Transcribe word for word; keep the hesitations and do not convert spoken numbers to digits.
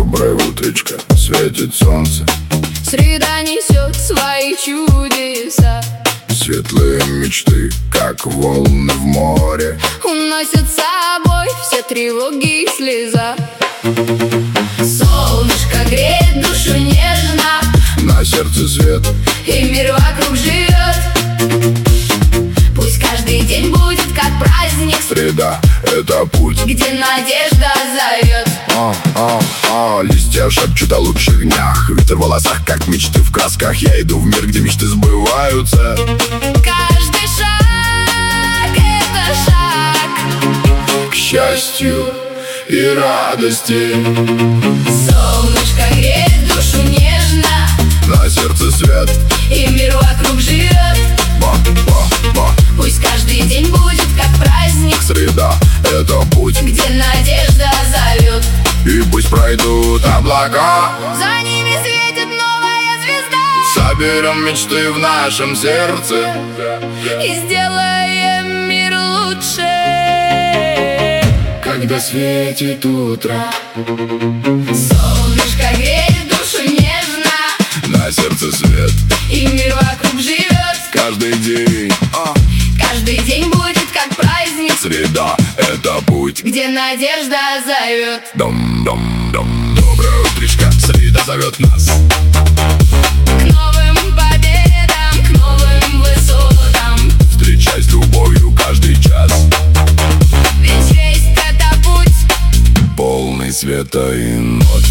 Доброе утречко, светит солнце, среда несет свои чудеса. светлые мечты, как волны в море, уносят с собой все тревоги и слеза. Солнышко греет душу нежно, на сердце свет, и мир вокруг живет. Пусть каждый день будет как праздник, среда — это путь, где надежда зовет. а, а, а, листья шепчут о лучших днях, ветер в волосах, как мечты в красках. Я иду в мир, где мечты сбываются. Каждый шаг — это шаг К счастью и радости, солнышко греет душу нежно, на сердце свет, и мир вокруг живет. ба, ба, ба. Пусть каждый день будет как праздник, Среда — это путь, где надежда зовет. и пусть пройдут облака, За ними светит новая звезда, соберем мечты в нашем сердце и сделаем мир лучше. когда светит утро, Солнышко греет душу нежно, на сердце свет, и мир вокруг живет. каждый день, а, Каждый день будет как праздник, среда — это путь, где надежда зовет. дом-дом-дом. Доброе утречко, среда зовет нас. К новым победам, к новым высотам, Встречай с любовью каждый час, ведь жизнь — это путь. полный света и нот.